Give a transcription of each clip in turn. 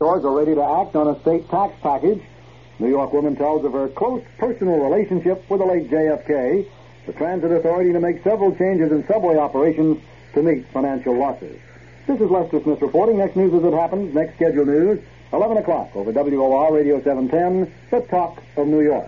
Stores are ready to act on a state tax package. New York woman tells of her close personal relationship with the late JFK. The Transit Authority to make several changes in subway operations to meet financial losses. This is Lester Smith reporting. Next news as it happens. Next scheduled news, 11 o'clock over WOR Radio 710, the Talk of New York.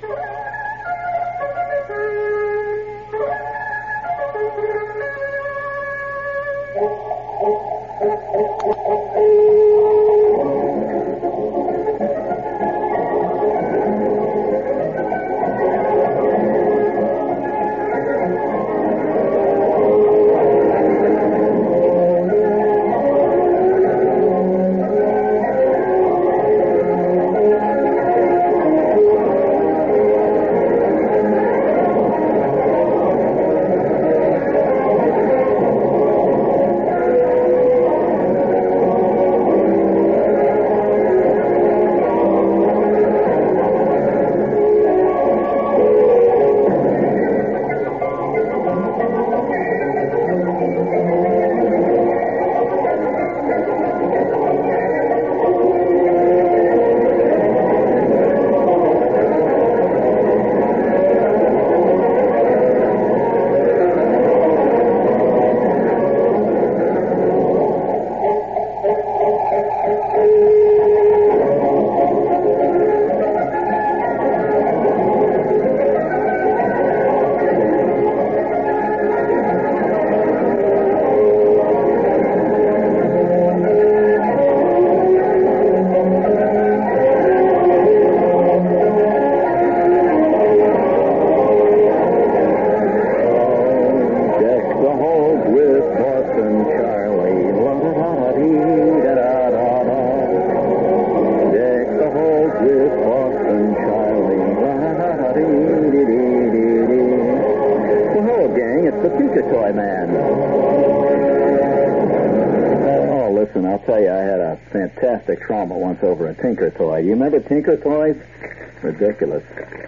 Trauma once over a Tinker Toy. You remember Tinker Toys? Ridiculous.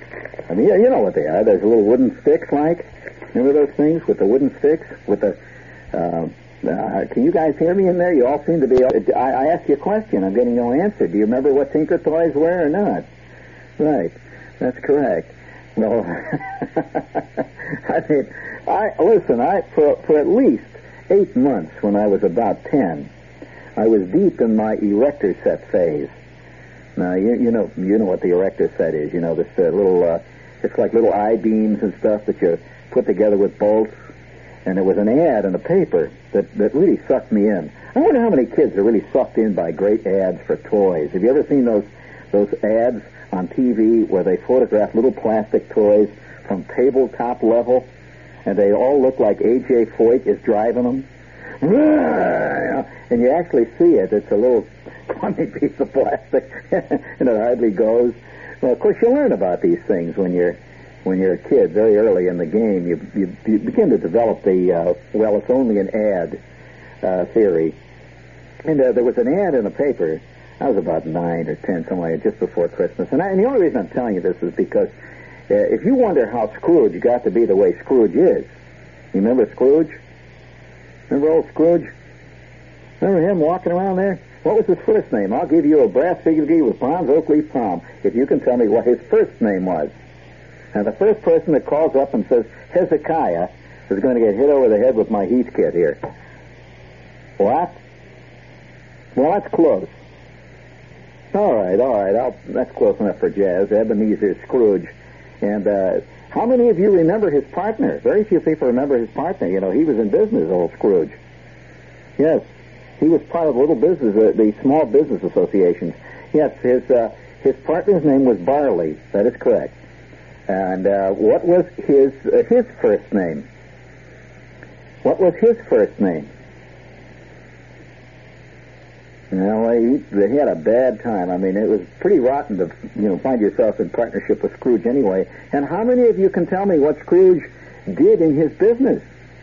I mean, you know what they are. There's little wooden sticks, like. Remember those things with the wooden sticks? With the. Can you guys hear me in there? You all seem to be. I asked you a question. I'm getting no answer. Do you remember what Tinker Toys were or not? Right. That's correct. No. I mean, for at least 8 months when I was about 10. I was deep in my erector set phase. Now, you know what the erector set is. You know, this little, it's like little I-beams and stuff that you put together with bolts. And there was an ad in the paper that really sucked me in. I wonder how many kids are really sucked in by great ads for toys. Have you ever seen those ads on TV where they photograph little plastic toys from tabletop level, and they all look like A.J. Foyt is driving them? And you actually see it. It's a little funny piece of plastic, and it hardly goes. Well, of course, you learn about these things when you're a kid very early in the game. You begin to develop the it's only an ad theory. And there was an ad in the paper. I was about 9 or 10, somewhere just before Christmas. And the only reason I'm telling you this is because if you wonder how Scrooge got to be the way Scrooge is, you remember Scrooge? Remember old Scrooge? Remember him walking around there? What was his first name? I'll give you a brass figure with bronze oak leaf palm if you can tell me what his first name was. Now, the first person that calls up and says, Hezekiah, is going to get hit over the head with my Heath kit here. What? Well, that's close. All right. That's close enough for Jazz. Ebenezer Scrooge. And how many of you remember his partner? Very few people remember his partner. You know, he was in business, old Scrooge. Yes, he was part of little business, the small business associations. Yes, his partner's name was Barley. That is correct. And what was his first name? What was his first name? Well, he had a bad time. I mean, it was pretty rotten to, find yourself in partnership with Scrooge anyway. And how many of you can tell me what Scrooge did in his business?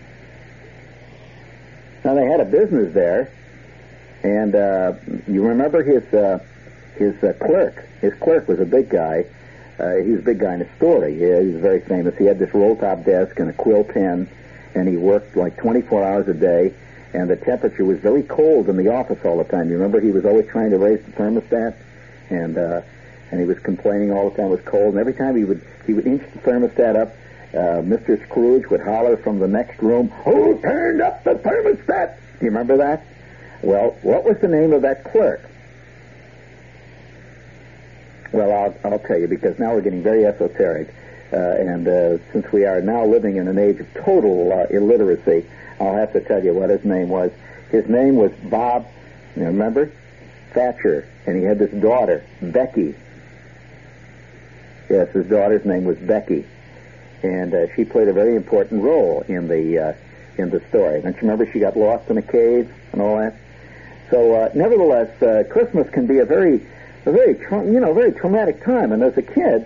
Now, they had a business there, and you remember his clerk. His clerk was a big guy. He was a big guy in the story. He was very famous. He had this roll-top desk and a quill pen, and he worked like 24 hours a day. and the temperature was very cold in the office all the time. You remember he was always trying to raise the thermostat, and he was complaining all the time it was cold. And every time he would inch the thermostat up, Mr. Scrooge would holler from the next room, "Who turned up the thermostat?" Do you remember that? Well, what was the name of that clerk? Well, I'll tell you, because now we're getting very esoteric, and since we are now living in an age of total illiteracy, I'll have to tell you what his name was. His name was Bob, you remember? Thatcher, and he had this daughter, Becky. Yes, his daughter's name was Becky, and she played a very important role in the story. Don't you remember she got lost in a cave and all that? So, nevertheless, Christmas can be a very traumatic time. And as a kid,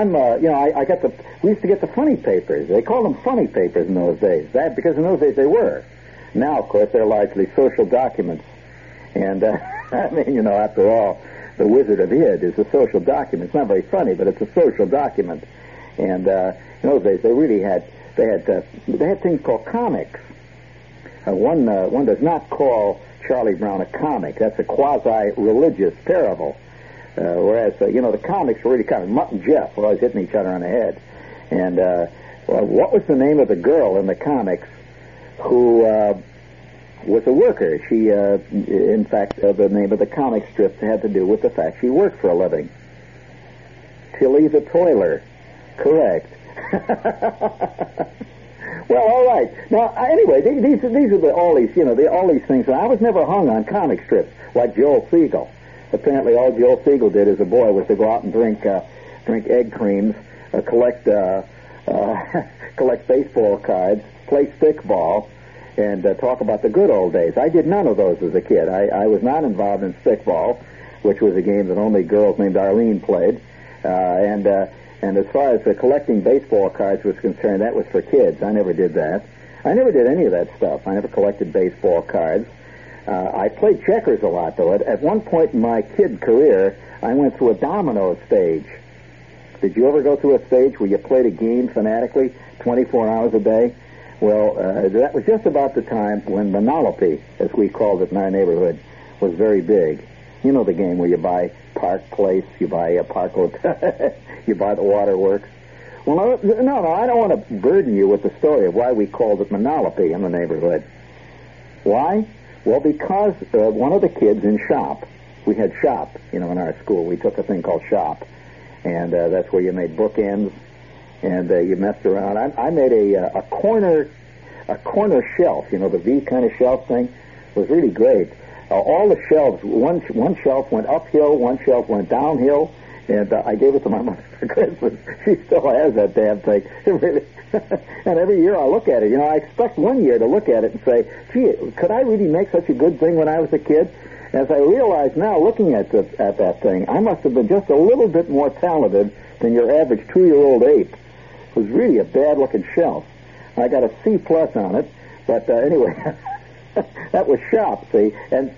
we used to get the funny papers. They called them funny papers in those days. Because in those days they were. Now, of course, they're largely social documents. And I mean, after all, the Wizard of Id is a social document. It's not very funny, but it's a social document. And in those days, they had things called comics. One does not call Charlie Brown a comic. That's a quasi-religious parable. Whereas, the comics were really kind of Mutt and Jeff were always hitting each other on the head. And, what was the name of the girl in the comics who was a worker? She, in fact, the name of the comic strip had to do with the fact she worked for a living. Tilly the Toiler. Correct. Well, all right. Now, anyway, these are all these things. I was never hung on comic strips like Joel Siegel. Apparently, all Joel Siegel did as a boy was to go out and drink egg creams, collect baseball cards, play stickball, and talk about the good old days. I did none of those as a kid. I was not involved in stickball, which was a game that only girls named Arlene played. And as far as collecting baseball cards was concerned, that was for kids. I never did that. I never did any of that stuff. I never collected baseball cards. I played checkers a lot, though. At one point in my kid career, I went through a domino stage. Did you ever go through a stage where you played a game fanatically 24 hours a day? Well, that was just about the time when Monopoly, as we called it in our neighborhood, was very big. You know the game where you buy Park Place, you buy a Park Hotel, you buy the Waterworks. Well, no, I don't want to burden you with the story of why we called it Monopoly in the neighborhood. Why? Well, because one of the kids in shop, we had shop, in our school. We took a thing called shop, and that's where you made bookends, and you messed around. I made a corner shelf, the V kind of shelf thing. It was really great. All the shelves, one shelf went uphill, one shelf went downhill, and I gave it to my mother for Christmas. She still has that damn thing. It really, and every year I look at it. I expect one year to look at it and say, gee, could I really make such a good thing when I was a kid? As I realize now, looking at that thing, I must have been just a little bit more talented than your average 2-year-old ape. It was really a bad-looking shelf. I got a C+ on it, but anyway, that was shop, see? And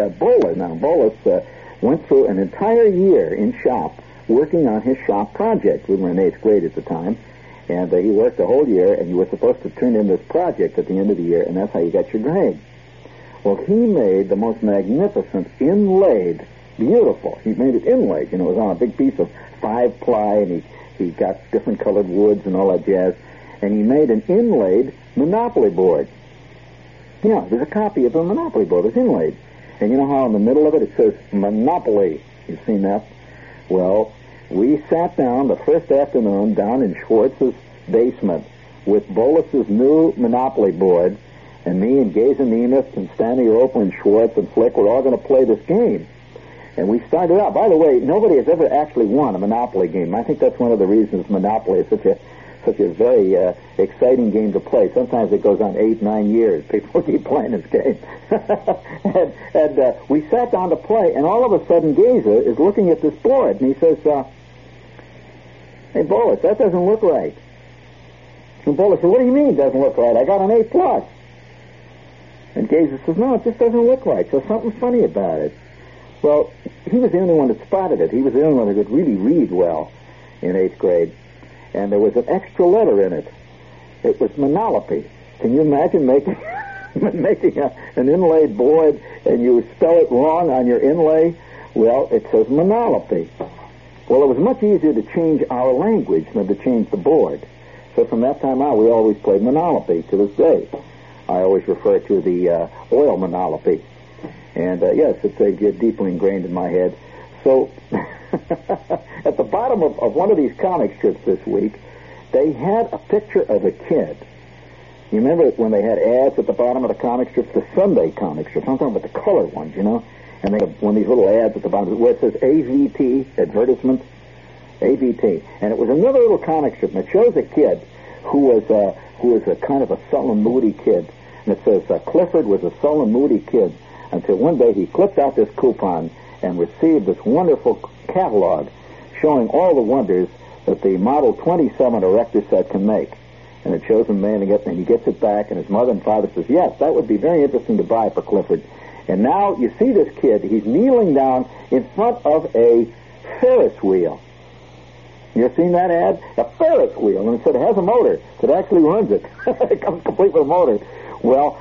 Bolus went through an entire year in shop working on his shop project. We were in 8th grade at the time, and he worked the whole year, and you were supposed to turn in this project at the end of the year, and that's how you got your grade. Well, he made the most magnificent inlaid, beautiful. He made it inlaid. It was on a big piece of 5-ply, and he got different colored woods and all that jazz, and he made an inlaid Monopoly board. Yeah, there's a copy of the Monopoly board. It's inlaid. And you know how in the middle of it says Monopoly? You've seen that? Well, we sat down the first afternoon down in Schwartz's basement with Bolus's new Monopoly board, and me and Gaze and Nemeth and Stanley Roper and Schwartz and Flick were all going to play this game. And we started out. By the way, nobody has ever actually won a Monopoly game. I think that's one of the reasons Monopoly is such a very exciting game to play. Sometimes it goes on 8-9 years. People keep playing this game. and we sat down to play, and all of a sudden Gazer is looking at this board, and he says, hey, Bolus, that doesn't look right. And Bolus said, what do you mean it doesn't look right? I got an A+. And Gazer says, no, it just doesn't look right. So something's funny about it. Well, he was the only one that spotted it. He was the only one that could really read well in 8th grade. And there was an extra letter in it. It was Monopoly. Can you imagine making making an inlaid board and you spell it wrong on your inlay, well, it says Monolopy. Well, it was much easier to change our language than to change the board. So from that time on, we always played Monolopy to this day. I always refer to the oil Monolopy. And, yes, it's deeply ingrained in my head. So at the bottom of one of these comic strips this week, they had a picture of a kid. You remember when they had ads at the bottom of the comic strips, the Sunday comic strips? I'm talking about the color ones, you know? And they have one of these little ads at the bottom where it says AVT, advertisement, AVT. And it was another little comic strip, and it shows a kid who was a kind of a sullen, moody kid. And it says, Clifford was a sullen, moody kid until one day he clipped out this coupon and received this wonderful catalog showing all the wonders that the Model 27 erector set can make. And it shows him mailing it, and he gets it back, and his mother and father says, yes, that would be very interesting to buy for Clifford. And now you see this kid, he's kneeling down in front of a Ferris wheel. You ever seen that ad? A Ferris wheel, and it said it has a motor that actually runs it. It comes complete with a motor. Well,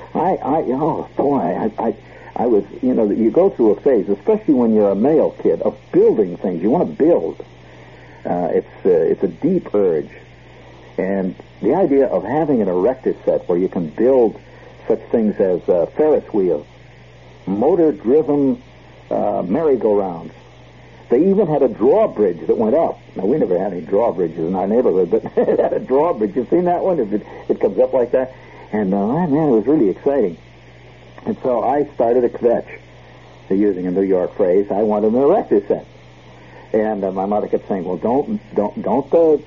I was, you know, you go through a phase, especially when you're a male kid, of building things. You want to build. It's a deep urge. And the idea of having an erector set where you can build such things as Ferris wheels, motor-driven merry-go-rounds. They even had a drawbridge that went up. Now, we never had any drawbridges in our neighborhood, but it had a drawbridge. You've seen that one? It comes up like that. And, man, it was really exciting. And so I started a kvetch, using a New York phrase. I wanted an erector set. And my mother kept saying, well, don't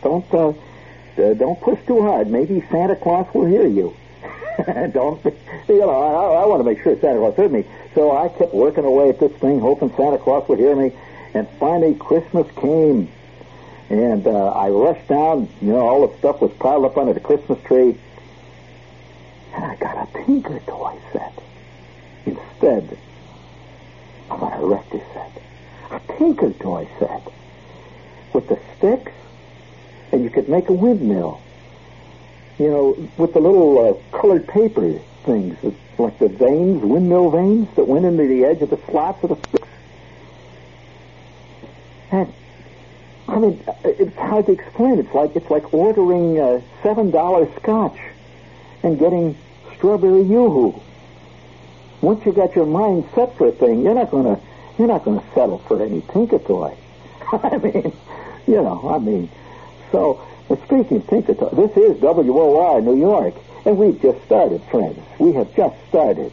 push too hard. Maybe Santa Claus will hear you. Don't, you know, I want to make sure Santa Claus heard me. So I kept working away at this thing, hoping Santa Claus would hear me. And finally, Christmas came. And I rushed down, you know, all the stuff was piled up under the Christmas tree. And I got a Tinker Toy set instead of an erector set. A Tinker Toy set with the sticks, and you could make a windmill. You know, with the little colored paper things, like the vanes, windmill vanes that went into the edge of the slots of the sticks. And I mean, it's hard to explain. It's like ordering $7 scotch and getting strawberry yoo-hoo. Once you got your mind set for a thing, you're not gonna settle for any Tinker Toy. I mean, so speaking of Tinker Toy, this is WOR New York, and we've just started, friends. We have just started.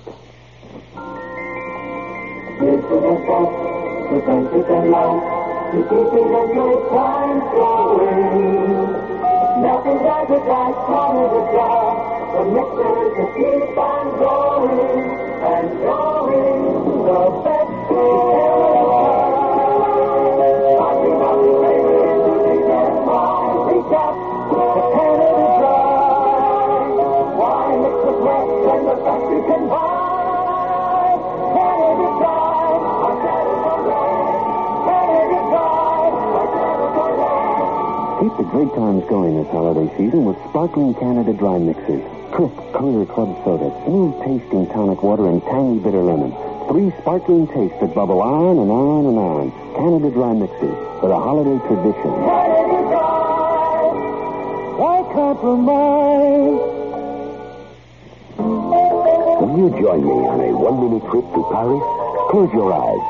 To keeping a good time going. Nothing does it like Canada Dry. The mixers to keep on going and going. The best flavor. Talking about the flavors to be just fine. Reach out to Canada Dry. Why mix the best and the best you can buy? Canada Dry. On Canada Dry. Keep the great times going this holiday season with Sparkling Canada Dry Mixers. Crisp, clear club soda, smooth tasting tonic water, and tangy bitter lemon. 3 sparkling tastes that bubble on and on and on. Canada Dry Mixers for a holiday tradition. Canada Dry. Why compromise? Will you join me on a 1-minute trip to Paris? Close your eyes.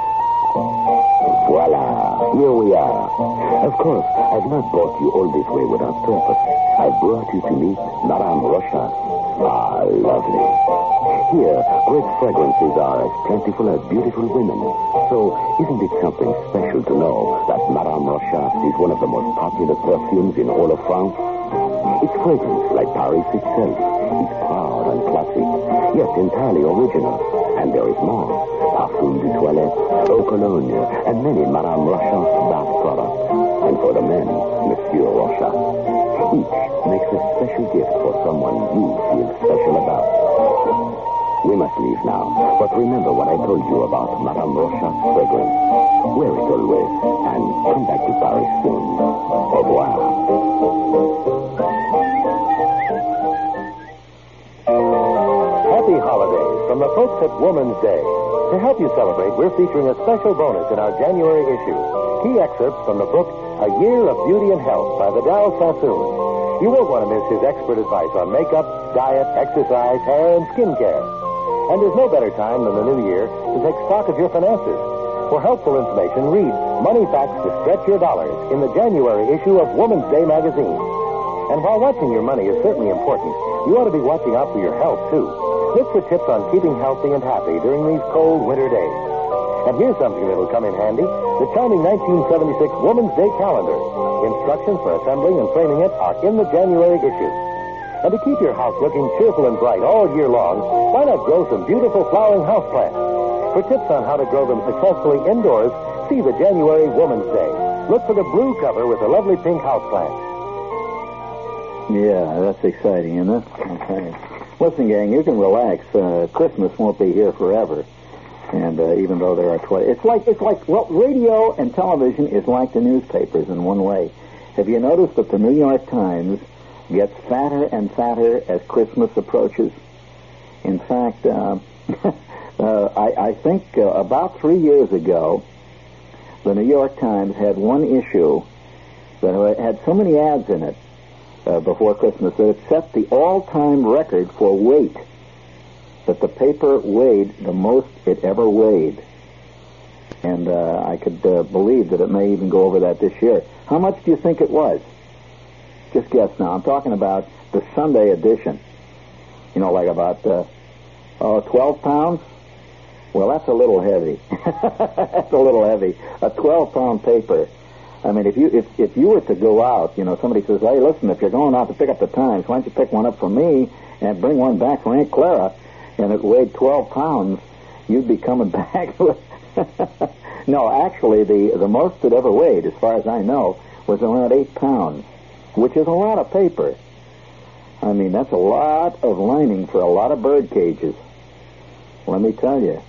Voila, here we are. Of course, I've not brought you all this way without purpose. I've brought you to meet Madame Rocha. Ah, lovely. Here, great fragrances are as plentiful as beautiful women. So, isn't it something special to know that Madame Rocha is one of the most popular perfumes in all of France? Its fragrance, like Paris itself, is proud and classic, yet entirely original. And there is more. Parfum de toilette, eau cologne, and many Madame Rocha bath products. And for the men, Monsieur Rocha. Each makes a special gift for someone you feel special about. We must leave now, but remember what I told you about Madame Rocha's fragrance. Wear it always, and come back to Paris soon. Au revoir. Happy holidays. Woman's Day. To help you celebrate, we're featuring a special bonus in our January issue. Key excerpts from the book A Year of Beauty and Health by Vidal Sassoon. You won't want to miss his expert advice on makeup, diet, exercise, hair, and skincare. And there's no better time than the new year to take stock of your finances. For helpful information, read Money Facts to Stretch Your Dollars in the January issue of Woman's Day magazine. And while watching your money is certainly important, you ought to be watching out for your health, too. Look for tips on keeping healthy and happy during these cold winter days. And here's something that'll come in handy, the charming 1976 Woman's Day calendar. Instructions for assembling and framing it are in the January issue. And to keep your house looking cheerful and bright all year long, why not grow some beautiful flowering houseplants? For tips on how to grow them successfully indoors, see the January Woman's Day. Look for the blue cover with the lovely pink houseplant. Yeah, that's exciting, isn't it? Okay. Listen, gang, you can relax. Christmas won't be here forever. And even though there are 20... It's like, well, radio and television is like the newspapers in one way. Have you noticed that the New York Times gets fatter and fatter as Christmas approaches? In fact, I think about 3 years ago, the New York Times had one issue that had so many ads in it before Christmas that it set the all-time record for weight, that the paper weighed the most it ever weighed. And I could believe that it may even go over that this year. How much do you think it was? Just guess now. I'm talking about the Sunday edition. You know, like about 12 pounds? Well, that's a little heavy. That's a little heavy. A 12-pound paper. I mean, if you were to go out, you know, somebody says, hey, listen, if you're going out to pick up the Times, why don't you pick one up for me and bring one back for Aunt Clara, and it weighed 12 pounds, you'd be coming back with... No, actually, the most it ever weighed, as far as I know, was around 8 pounds, which is a lot of paper. I mean, that's a lot of lining for a lot of bird cages. Let me tell you.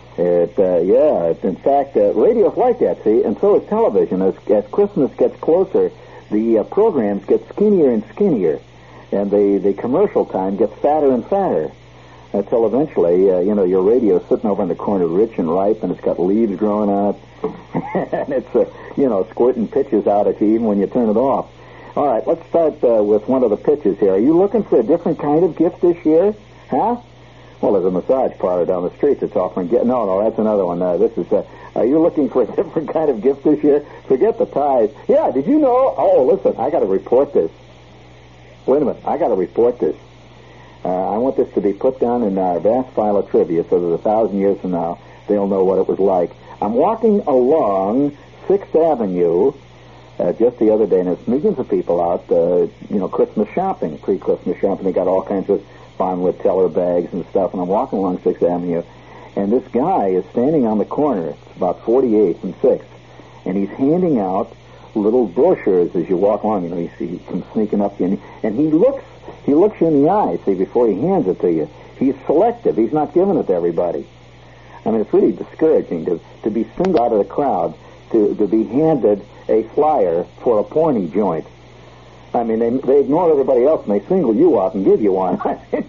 In fact, radio's like that, see, and so is television. As Christmas gets closer, the programs get skinnier and skinnier, and the commercial time gets fatter and fatter, until eventually, your radio's sitting over in the corner rich and ripe, and it's got leaves growing on it, and it's, squirting pitches out at you even when you turn it off. All right, let's start with one of the pitches here. Are you looking for a different kind of gift this year? Huh? Well, there's a massage parlor down the street that's offering... No, that's another one. This is... are you looking for a different kind of gift this year? Forget the ties. Yeah, did you know... Oh, listen, I got to report this. Wait a minute, I got to report this. I want this to be put down in our vast file of trivia so that 1,000 years from now, they'll know what it was like. I'm walking along 6th Avenue just the other day, and there's millions of people out, Christmas shopping, pre-Christmas shopping. They got all kinds of Bonwood teller bags and stuff, and I'm walking along 6th Avenue, and this guy is standing on the corner. It's about 48th and 6th, and he's handing out little brochures as you walk along. You see him sneaking up to you, and he looks you in the eye, see, before he hands it to you. He's selective. He's not giving it to everybody. I mean, it's really discouraging to be singled out of the crowd to be handed a flyer for a porny joint. I mean, they ignore everybody else and they single you out and give you one.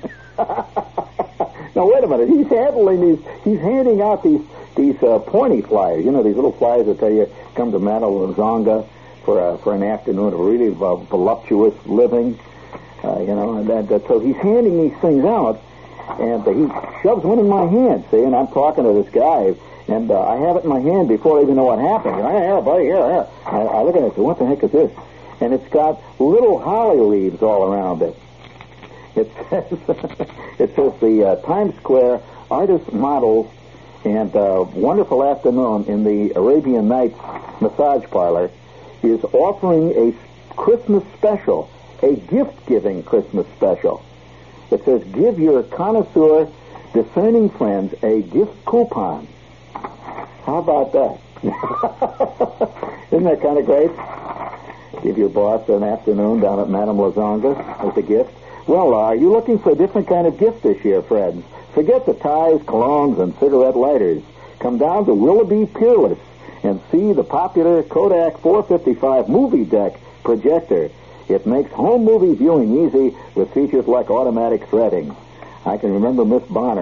Now, wait a minute. He's handing out these porny flyers. You know, these little flyers that tell you come to Madalazonga for an afternoon of really voluptuous living. So he's handing these things out, and he shoves one in my hand, see, and I'm talking to this guy, and I have it in my hand before I even know what happened. Here, buddy, here. I look at it and say, what the heck is this? And it's got little holly leaves all around it. It says the Times Square Artist Models and Wonderful Afternoon in the Arabian Nights Massage Parlor is offering a Christmas special, a gift-giving Christmas special. It says, give your connoisseur, discerning friends a gift coupon. How about that? Isn't that kind of great? Give your boss an afternoon down at Madame Lazonga as a gift. Well, are you looking for a different kind of gift this year, friends? Forget the ties, colognes, and cigarette lighters. Come down to Willoughby Peerless and see the popular Kodak 455 movie deck projector. It makes home movie viewing easy with features like automatic threading. I can remember Miss Bonner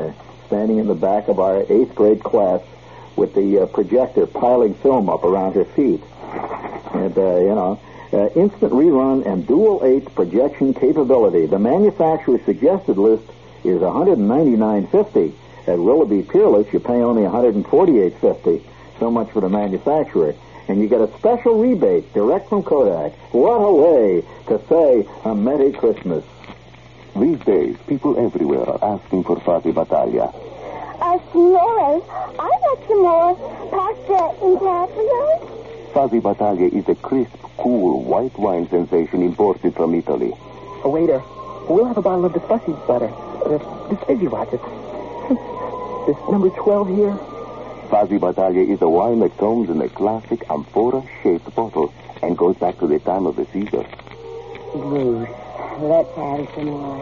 standing in the back of our 8th grade class with the projector piling film up around her feet. And, instant rerun and dual 8 projection capability. The manufacturer's suggested list is $199.50. At Willoughby Peerless, you pay only $148.50. So much for the manufacturer. And you get a special rebate direct from Kodak. What a way to say a Merry Christmas. These days, people everywhere are asking for Fuzzy Battaglia. Signore, I'd like some more pasta impasto. Fuzzy Battaglia is a crisp, cool, white wine sensation imported from Italy. Oh, waiter, we'll have a bottle of the fussy butter. This fizzy Rogers. This number 12 here. Fuzzy Battaglia is a wine that comes in a classic amphora-shaped bottle and goes back to the time of the Caesars. Bruce, let's have some more.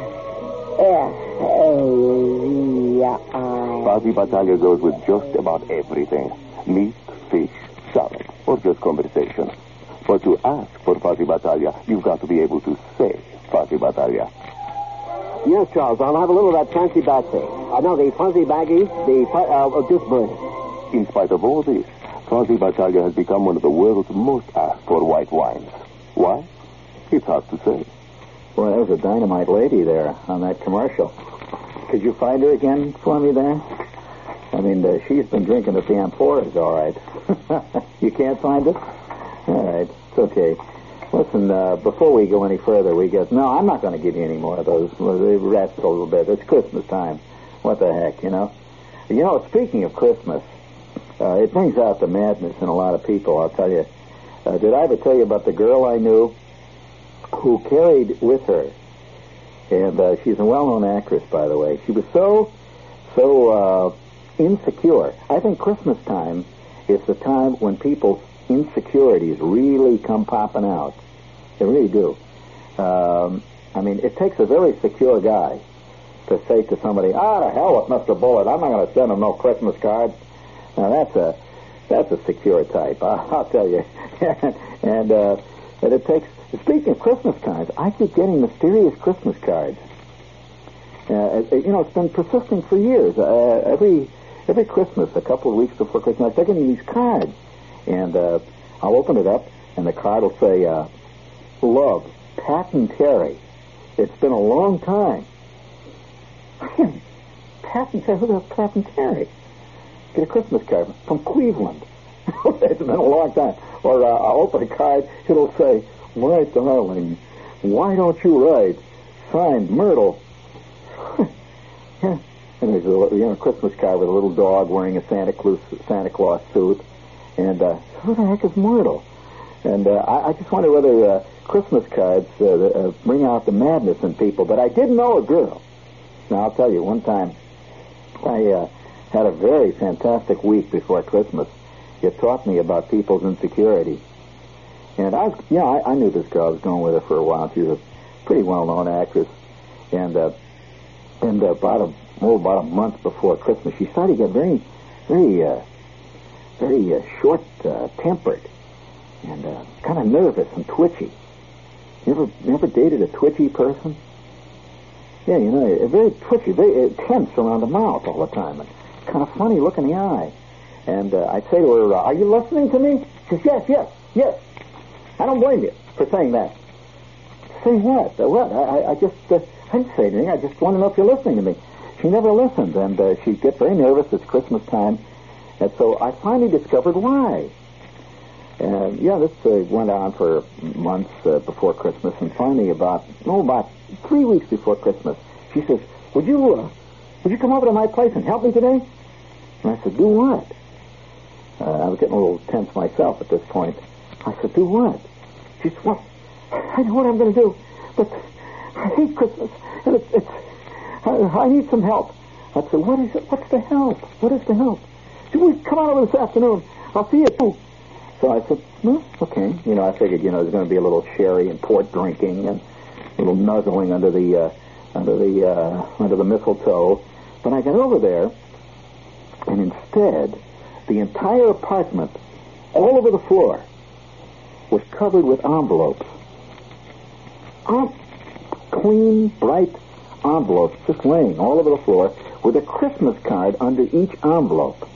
F-A-Z-I. Fuzzy Battaglia goes with just about everything. Meat, fish, salad, or just conversation. But to ask for Fuzzy Battaglia, you've got to be able to say Fuzzy Battaglia. Yes, Charles, I'll have a little of that fancy batsy. The fuzzy baggies, just burn it. In spite of all this, Fuzzy Battaglia has become one of the world's most asked for white wines. Why? It's hard to say. Well, there was a dynamite lady there on that commercial. Could you find her again for me there? I mean, she's been drinking at the Amphoras, all right. You can't find it? All right, it's okay. Listen, before we go any further, No, I'm not going to give you any more of those. They rest a little bit. It's Christmas time. What the heck, You know, speaking of Christmas, it brings out the madness in a lot of people, I'll tell you. Did I ever tell you about the girl I knew who carried with her, and she's a well-known actress, by the way. She was so insecure. I think Christmas time is the time when people's insecurities really come popping out. They really do. It takes a very secure guy to say to somebody, to hell with Mr. Bullard. I'm not going to send him no Christmas card. Now, that's a secure type, I'll tell you. and it takes... Speaking of Christmas cards, I keep getting mysterious Christmas cards. It's been persisting for years. Every Christmas, a couple of weeks before Christmas, they're getting these cards. And I'll open it up, and the card will say, Love, Pat and Terry. It's been a long time. Pat and Terry? Who the hell's Pat and Terry? Get a Christmas card from Cleveland. It's been a long time. Or I'll open a card, it'll say, My darling, why don't you write? Signed, Myrtle. Yeah. And there's a Christmas card with a little dog wearing a Santa Claus suit. And who the heck is Myrtle? And I just wonder whether Christmas cards bring out the madness in people. But I did know a girl. Now, I'll tell you, one time I had a very fantastic week before Christmas. It taught me about people's insecurity. And I knew this girl. I was going with her for a while. She was a pretty well-known actress. And about a month before Christmas, she started to get very, very short-tempered and kind of nervous and twitchy. You ever dated a twitchy person? Yeah, very twitchy, very tense around the mouth all the time, and kind of funny look in the eye. And I'd say to her, "Are you listening to me?" She says, "Yes. I don't blame you for saying that." Say what? What? I didn't say anything. I just want to know if you're listening to me. She never listened, and she'd get very nervous. It's Christmas time. And so I finally discovered why. This went on for months before Christmas, and finally about 3 weeks before Christmas, she says, Would you come over to my place and help me today? And I said, do what? I was getting a little tense myself at this point. I said, do what? She said, well, I know what I'm going to do, but I hate Christmas, and I need some help. I said, what is it? What's the help? What is the help? She said, come on over this afternoon. I'll see you too. So I said, well, okay. I figured, there's going to be a little sherry and port drinking and a little nuzzling under the mistletoe. But I got over there, and instead, the entire apartment, all over the floor, was covered with envelopes. Clean, bright envelopes just laying all over the floor with a Christmas card under each envelope.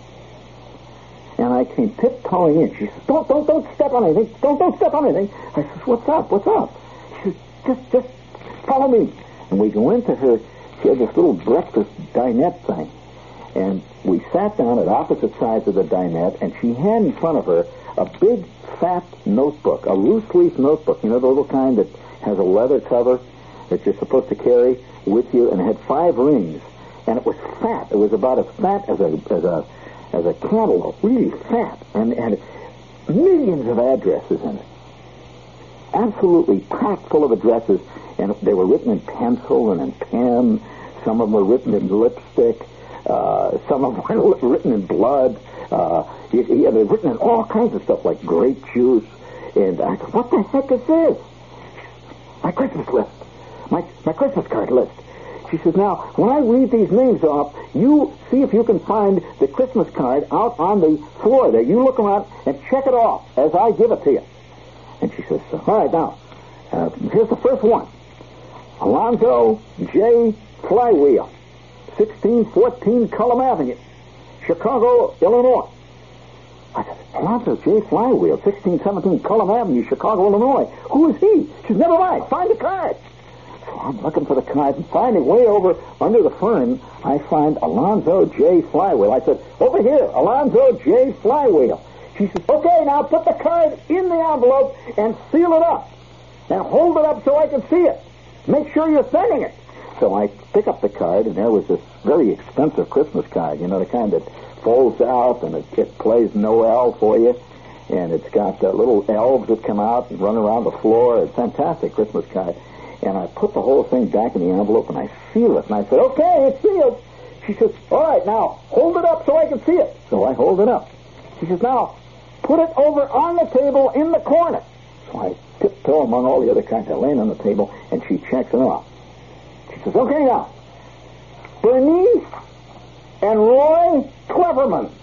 And I came tiptoeing in. She says, don't step on anything. Don't step on anything. I says, what's up? She says, just follow me. And we go into her, she had this little breakfast dinette thing. And we sat down at opposite sides of the dinette, and she had in front of her a big, fat notebook, a loose-leaf notebook. You know, the little kind that has a leather cover that you're supposed to carry with you, and it had 5 rings. And it was fat. It was about as fat as a cantaloupe, really fat, and had millions of addresses in it. Absolutely packed full of addresses, and they were written in pencil and in pen. Some of them were written in lipstick. Some of them were written in blood. They were written in all kinds of stuff, like grape juice. And I said, what the heck is this? My Christmas list. My Christmas card list. She says, now, when I read these names off, you see if you can find the Christmas card out on the floor there. You look around and check it off as I give it to you. And she says, all right, now, here's the first one. Alonzo J. Flywheel, 1614 Cullum Avenue, Chicago, Illinois. I said, Alonzo J. Flywheel, 1617 Cullum Avenue, Chicago, Illinois. Who is he? She says, never mind, find the card. So I'm looking for the card and finding way over under the fern, I find Alonzo J. Flywheel. I said, over here, Alonzo J. Flywheel. She says, okay, now put the card in the envelope and seal it up. And hold it up so I can see it. Make sure you're sending it. So I pick up the card, and there was this very expensive Christmas card, you know, the kind that folds out, and it plays Noel for you. And it's got little elves that come out and run around the floor. It's a fantastic Christmas card. And I put the whole thing back in the envelope, and I seal it. And I said, okay, it's sealed. She says, all right, now, hold it up so I can see it. So I hold it up. She says, now, put it over on the table in the corner. So I tiptoe among all the other cards that laying on the table, and she checks it off. She says, okay, now, Bernice and Roy Cleverman,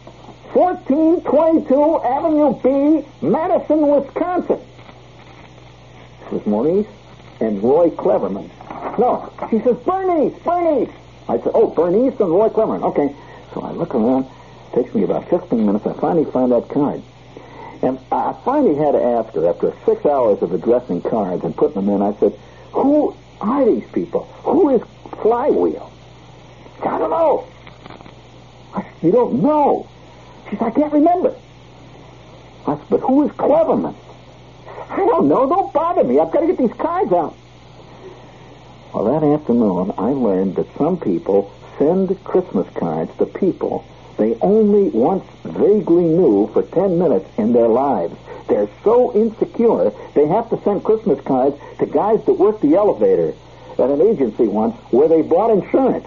1422 Avenue B, Madison, Wisconsin. She says, Maurice and Roy Cleverman. No, she says, Bernice. I said, oh, Bernice and Roy Cleverman. Okay. So I look around. It takes me about 15 minutes. I finally find that card. And I finally had to ask her, after 6 hours of addressing cards and putting them in, I said, who are these people? Who is Flywheel? She said, I don't know. I said, you don't know? She said, I can't remember. I said, but who is Cleverman? I don't know. Don't bother me. I've got to get these cards out. Well, that afternoon, I learned that some people send Christmas cards to people they only once vaguely knew for 10 minutes in their lives. They're so insecure, they have to send Christmas cards to guys that work the elevator at an agency once where they bought insurance.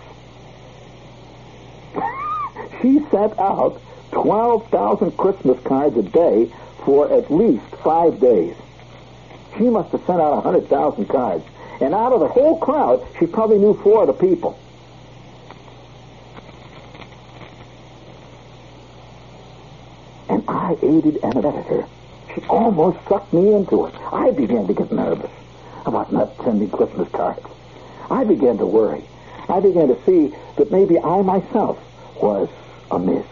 She sent out 12,000 Christmas cards a day for at least 5 days. She must have sent out 100,000 cards. And out of the whole crowd, she probably knew 4 of the people. And I aided and abetted her. She almost sucked me into it. I began to get nervous about not sending Christmas cards. I began to worry. I began to see that maybe I myself was amiss.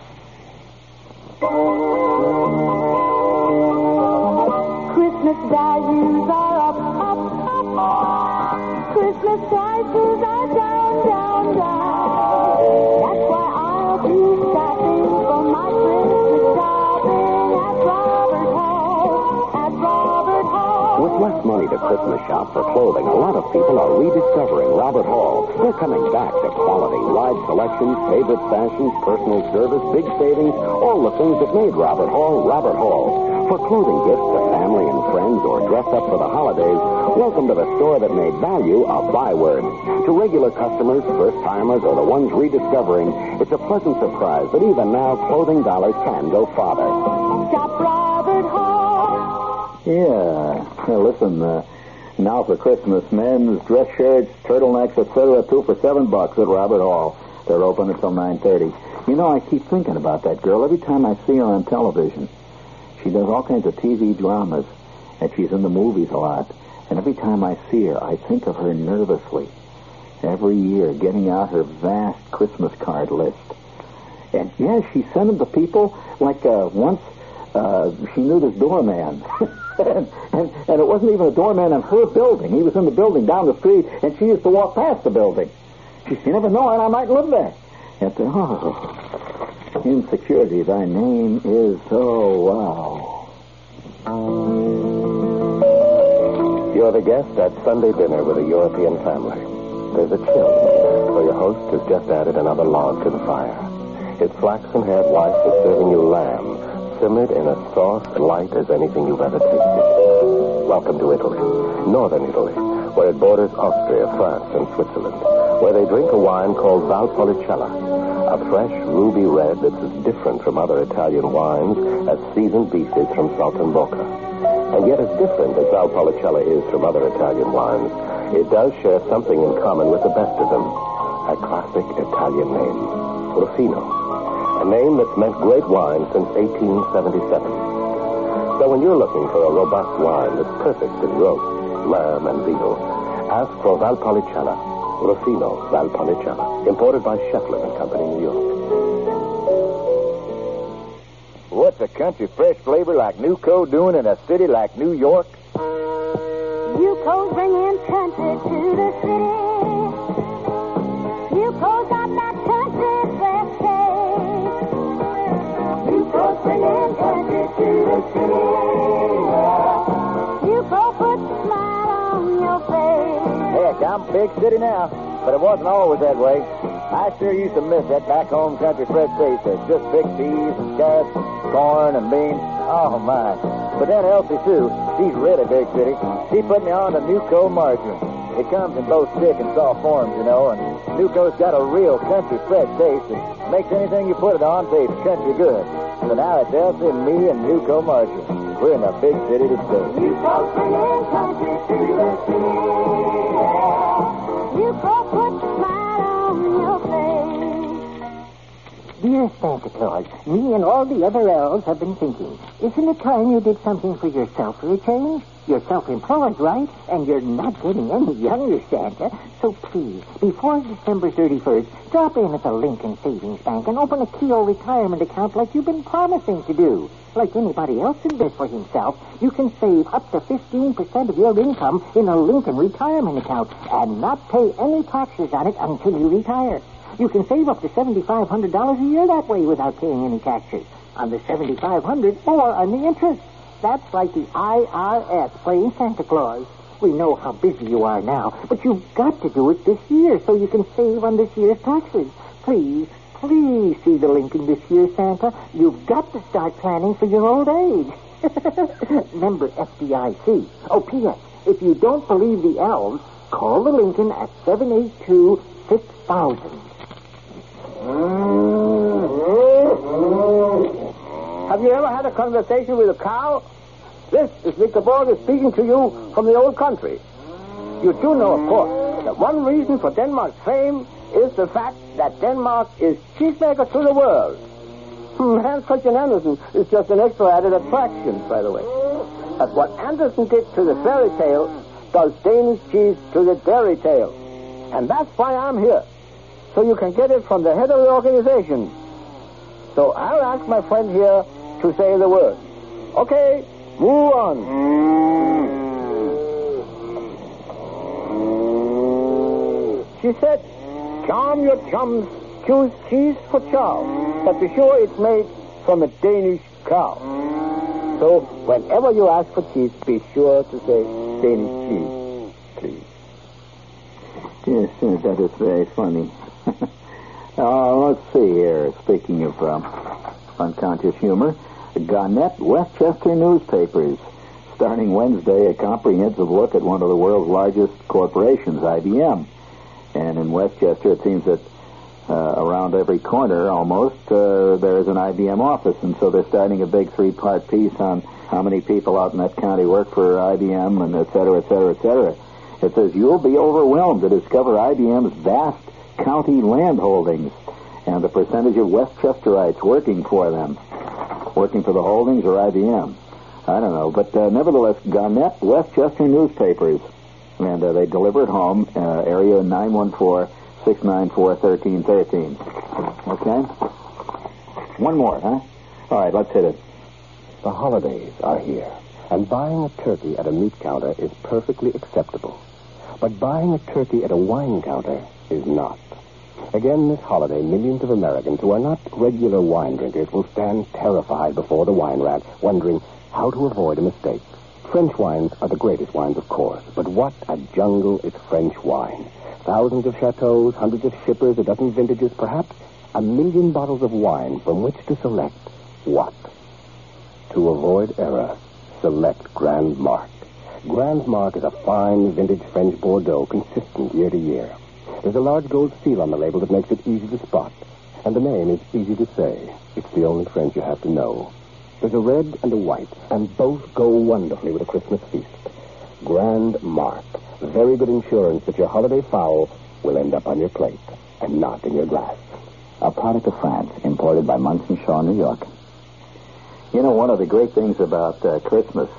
Christmas values are up. Christmas prices are down. That's why I'll be shopping for my Christmas shopping at Robert Hall. With less money to Christmas shop for clothing, a lot of people are rediscovering Robert Hall. They're coming back to quality, wide selections, favorite fashions, personal service, big savings, all the things that made Robert Hall Robert Hall. For clothing gifts to family and friends or dress up for the holidays, welcome to the store that made value a byword. To regular customers, first-timers, or the ones rediscovering, it's a pleasant surprise that even now clothing dollars can go farther. Shop Robert Hall. Yeah. Hey, listen, now for Christmas, men's dress shirts, turtlenecks, etc., 2 for $7 at Robert Hall. They're open until 9:30. You know, I keep thinking about that girl every time I see her on television. She does all kinds of TV dramas, and she's in the movies a lot. And every time I see her, I think of her nervously. every year, getting out her vast Christmas card list. And, yeah, she sent them to people like once she knew this doorman. and it wasn't even a doorman in her building. He was in the building down the street, and she used to walk past the building. She said, you never know, and I might live there. And insecurity, thy name is, wow. You're the guest at Sunday dinner with a European family. There's a chill in the air, for your host has just added another log to the fire. His flaxen-haired wife is serving you lamb, simmered in a sauce light as anything you've ever tasted. Welcome to Italy, northern Italy, where it borders Austria, France, and Switzerland, where they drink a wine called Valpolicella, a fresh ruby red that's as different from other Italian wines as seasoned beef is from Saltimbocca. And yet as different as Valpolicella is from other Italian wines, it does share something in common with the best of them, a classic Italian name, Rufino, a name that's meant great wine since 1877. So when you're looking for a robust wine that's perfect in roast, lamb, and veal, ask for Valpolicella, Rufino Valpolicella, imported by Shefflin and Company, New York. What's a country fresh flavor like Nuco doing in a city like New York? Nuco's bringing country to the city. Nuco's got that country fresh taste. Nuco's bringing country to the city. Nuco puts a smile on your face. Heck, I'm a big city now, but it wasn't always that way. I sure used to miss that back-home country fresh taste. There's just big peas and carrots, corn and beans. Oh, my. But then Elsie, too, she's really big city. She put me on to Nuco margarine. It comes in both thick and soft forms, you know, and Nuco's got a real country fresh taste that makes anything you put it on taste country good. So now it's Elsie and me and Nuco margarine. We're in a big city today. Nuco's bringing country to the city. Nuco puts a smile on your face. Dear Santa Claus, me and all the other elves have been thinking, isn't it time you did something for yourself for a change? You're self-employed, right? And you're not getting any younger, Santa. So please, before December 31st, drop in at the Lincoln Savings Bank and open a Keogh retirement account like you've been promising to do. Like anybody else in this for himself, you can save up to 15% of your income in a Lincoln retirement account and not pay any taxes on it until you retire. You can save up to $7,500 a year that way without paying any taxes on the $7,500 or on the interest. That's like the IRS playing Santa Claus. We know how busy you are now, but you've got to do it this year so you can save on this year's taxes. Please see the Lincoln this year, Santa. You've got to start planning for your old age. Member FDIC. Oh, P.S. If you don't believe the elves, call the Lincoln at 782-6000. Have you ever had a conversation with a cow? This is Victor Borg speaking to you from the old country. You do know, of course, that one reason for Denmark's fame is the fact that Denmark is cheesemaker to the world. Hans Christian Andersen is just an extra added attraction, by the way. But what Andersen did to the fairy tale does Danish cheese to the dairy tale. And that's why I'm here. So you can get it from the head of the organization. So I'll ask my friend here to say the word. Okay, move on. She said, charm your chums, choose cheese for chow, but be sure it's made from a Danish cow. So whenever you ask for cheese, be sure to say Danish cheese, please. Yes, that is very funny. Let's see here. Speaking of unconscious humor, Gannett Westchester newspapers. Starting Wednesday, a comprehensive look at one of the world's largest corporations, IBM. And in Westchester, it seems that around every corner, almost, there is an IBM office. And so they're starting a big 3-part piece on how many people out in that county work for IBM, and et cetera, et cetera, et cetera. It says, you'll be overwhelmed to discover IBM's vast county land holdings and the percentage of Westchesterites working for them. Working for the holdings or IBM? I don't know. But nevertheless, Gannett Westchester newspapers. And they deliver it home, area 914-694-1313. Okay? One more, huh? All right, let's hit it. The holidays are here, and buying a turkey at a meat counter is perfectly acceptable. But buying a turkey at a wine counter is not. Again, this holiday, millions of Americans who are not regular wine drinkers will stand terrified before the wine rack, wondering how to avoid a mistake. French wines are the greatest wines, of course, but what a jungle is French wine. Thousands of chateaux, hundreds of shippers, a dozen vintages, perhaps 1 million bottles of wine from which to select what? To avoid error, select Grand Marque. Grand Marque is a fine vintage French Bordeaux, consistent year to year. There's a large gold seal on the label that makes it easy to spot, and the name is easy to say. It's the only French you have to know. There's a red and a white, and both go wonderfully with a Christmas feast. Grand Marque. Very good insurance that your holiday fowl will end up on your plate and not in your glass. A product of France, imported by Munson Shaw, New York. You know, one of the great things about Christmas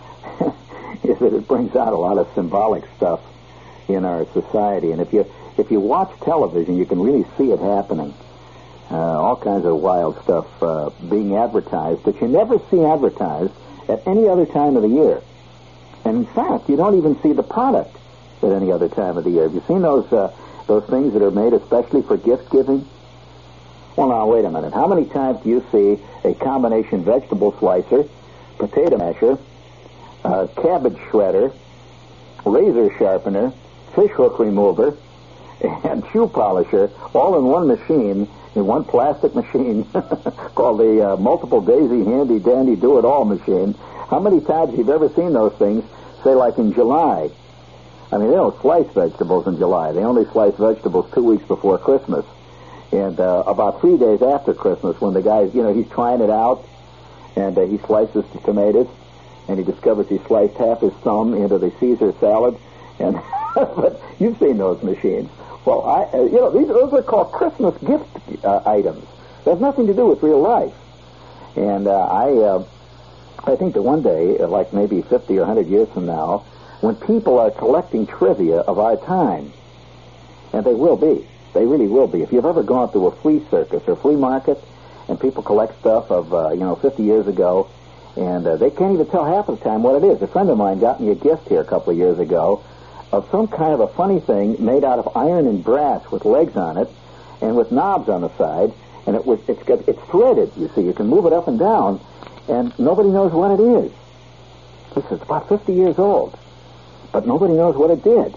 is that it brings out a lot of symbolic stuff in our society. And if you watch television, you can really see it happening. All kinds of wild stuff being advertised that you never see advertised at any other time of the year. And in fact, you don't even see the product at any other time of the year. Have you seen those things that are made especially for gift giving? Well, now, wait a minute. How many times do you see a combination vegetable slicer, potato masher, cabbage shredder, razor sharpener, fish hook remover, and shoe polisher all in one machine, in one plastic machine called the Multiple Daisy Handy Dandy Do-It-All machine? How many times have you ever seen those things, say, like in July? I mean, they don't slice vegetables in July. They only slice vegetables 2 weeks before Christmas. And about 3 days after Christmas, when the guy's, he's trying it out, and he slices the tomatoes, and he discovers he sliced half his thumb into the Caesar salad. And but you've seen those machines. Well, those are called Christmas gift items. They have nothing to do with real life. And I think that one day, like maybe 50 or 100 years from now, when people are collecting trivia of our time, and they will be, they really will be. If you've ever gone through a flea circus or flea market, and people collect stuff of 50 years ago, and they can't even tell half of the time what it is. A friend of mine got me a gift here a couple of years ago of some kind of a funny thing made out of iron and brass with legs on it and with knobs on the side, and it's threaded. You see, you can move it up and down, and nobody knows what it is. It's about 50 years old, but nobody knows what it did.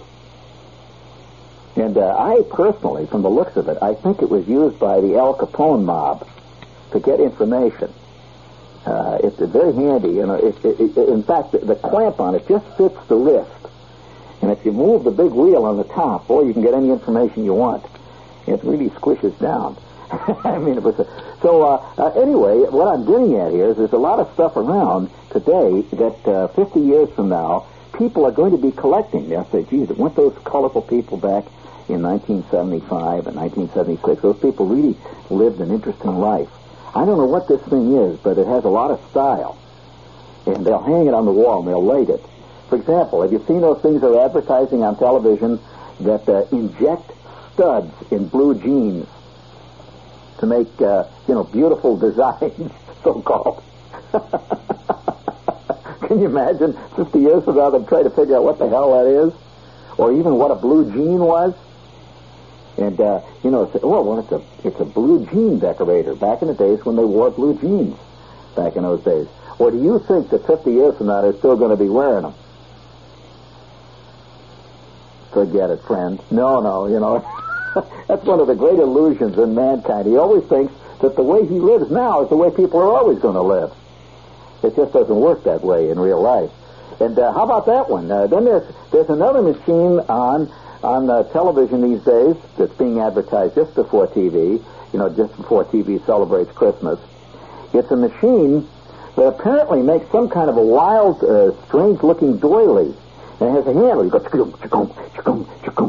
And I personally, from the looks of it, I think it was used by the Al Capone mob to get information. It's very handy. In fact, the clamp on it just fits the wrist. And if you move the big wheel on the top, boy, you can get any information you want. It really squishes down. I mean, it was anyway, what I'm getting at here is there's a lot of stuff around today that 50 years from now, people are going to be collecting. They'll say, geez, weren't those colorful people back in 1975 and 1976? Those people really lived an interesting life. I don't know what this thing is, but it has a lot of style. And they'll hang it on the wall and they'll light it. For example, have you seen those things they're advertising on television that inject studs in blue jeans to make, beautiful designs, so-called? Can you imagine 50 years from now they'll try to figure out what the hell that is? Or even what a blue jean was? And, it's a blue jean decorator back in the days when they wore blue jeans back in those days. Or do you think that 50 years from now they're still going to be wearing them? Forget it, friend. No, that's one of the great illusions in mankind. He always thinks that the way he lives now is the way people are always going to live. It just doesn't work that way in real life. And how about that one? Then there's another machine on television these days that's being advertised just before TV, just before TV celebrates Christmas. It's a machine that apparently makes some kind of a wild, strange-looking doily. And it has a handle. You go, chickum, chickum, chickum, chickum.